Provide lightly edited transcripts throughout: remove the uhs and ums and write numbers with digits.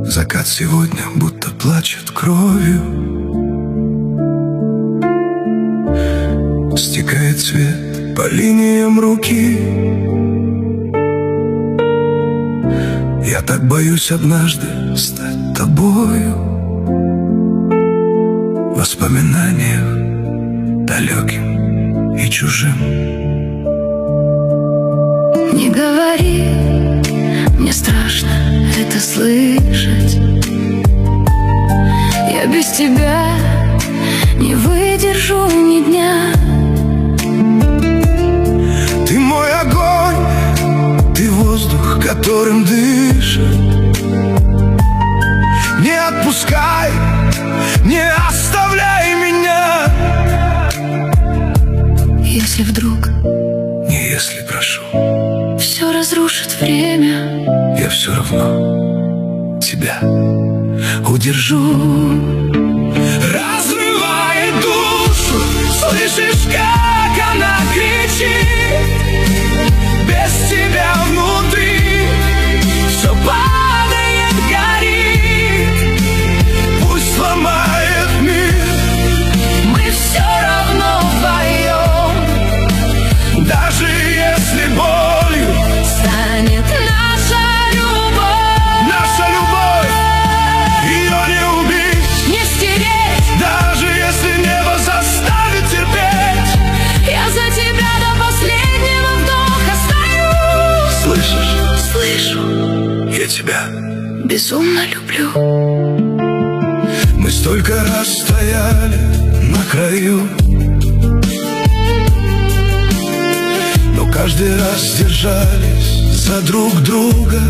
Закат сегодня будто плачет кровью. Стекает свет по линиям руки. Я так боюсь однажды стать тобою. В воспоминаниях далеким и чужим. Не говори, мне страшно это слышать. Я без тебя не выдержу ни дня. Ты мой огонь, ты воздух, которым дышит. Не отпускай, не оставляй меня. Если вдруг, не если, прошу, все разрушит время, я все равно тебя удержу. Разрывает душу, слышишь, как она кричит. Без тебя внутри все падает, горит. Пусть сломает мир, мы все равно вдвоем. даже если болью Станет наша любовь. наша любовь, ее не убить, Не стереть. даже если небо заставит терпеть. Я за тебя до последнего вдоха стою. Слышишь, Слышу, я тебя. безумно люблю. Мы столько раз стояли на краю, но каждый раз держались за друг друга.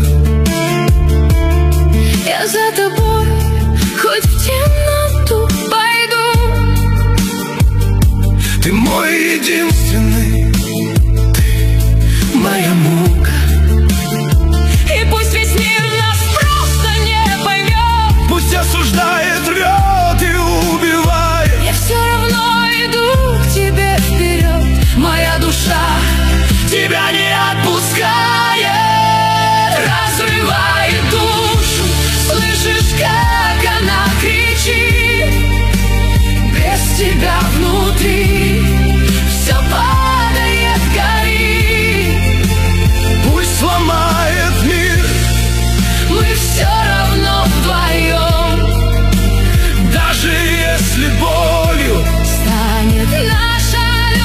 Я за тобой хоть в темноту пойду. Ты мой единственный, ты моя мука. И пусть весь мир нас просто не поймет. Пусть осуждает, рвет и убивает. Я все равно иду к тебе вперед. Моя душа Тебя не отпускает. разрывает душу. Слышишь, как она кричит. Без тебя внутри все падает, горит. Пусть сломает мир, Мы все равно вдвоем. даже если болью Станет наша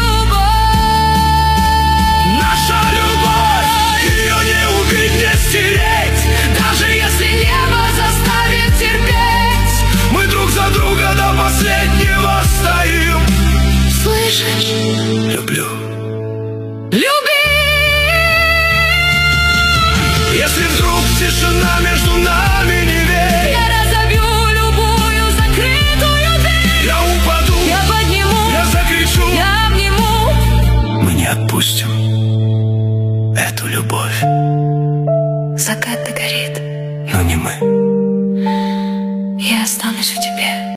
любовь. наша любовь, ее не убить, не стереть. Даже если небо заставит терпеть. Мы друг за друга до последнего стоим. Слышишь? Люблю. Люби! Если вдруг тишина между нами, не верь. Я разобью любую закрытую дверь. Я упаду, Я подниму, я закричу. я обниму. Мы не отпустим эту любовь, Закат догорит. но не мы. Я останусь у тебя.